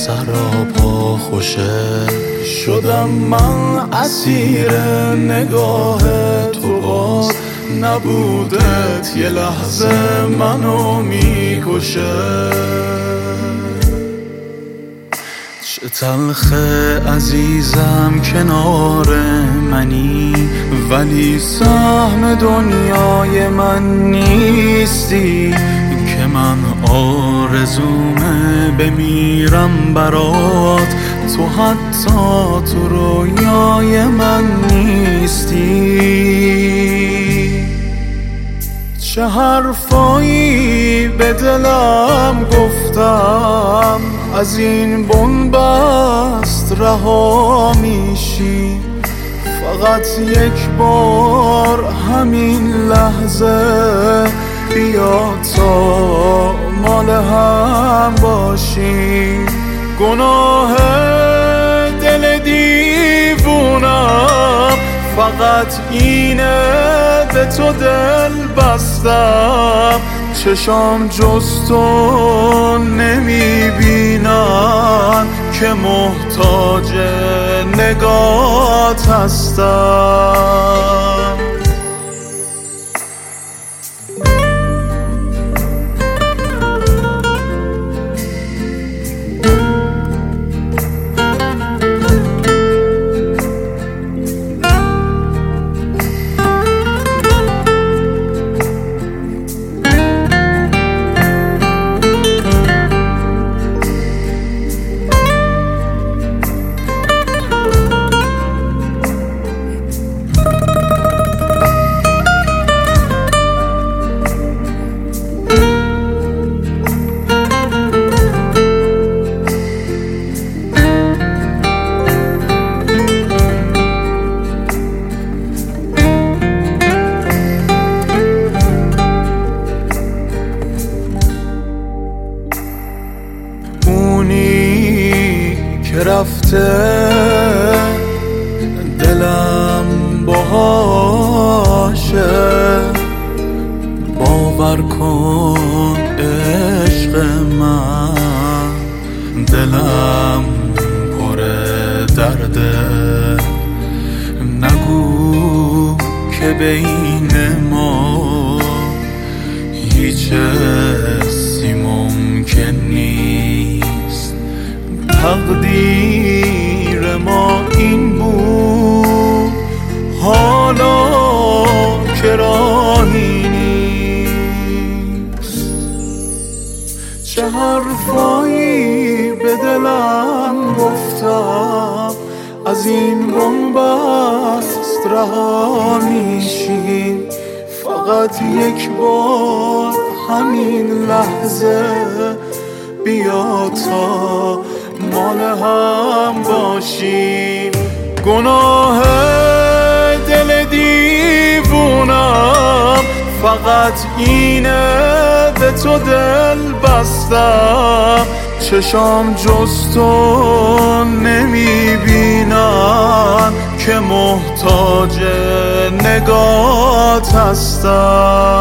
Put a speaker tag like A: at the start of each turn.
A: سراپا خوشه شدم من اسیر نگاه تو باز نبودت یه لحظه منو میکشه چه تلخه عزیزم کنار منی ولی سهم دنیای من نیستی که من آرزومه بمیرم برات تو حتی تو رویای من نیستی چه حرفایی به دلم گفتم از این بنبست رها میشی فقط یک بار همین لحظه بیا تا مال هم باشی گناه دل دیوونم فقط اینه به تو دل بستم چشام جز تو نمیبینن که محتاج نگات هستم که رفته دلم باهاشه باور کن عشق من دلم پر درده نگو که بین ما هیچ حسی ممکن نیست تقدیر ما این بود حالا که راهی نیست چه حرفایی به دلم گفتم از این بنبست رها میشی فقط یک بار همین لحظه بیا تا مال هم باشیم گناه دل دیوونم فقط اینه به تو دل بستم چشام جز تو نمیبینن که محتاج نگات هستم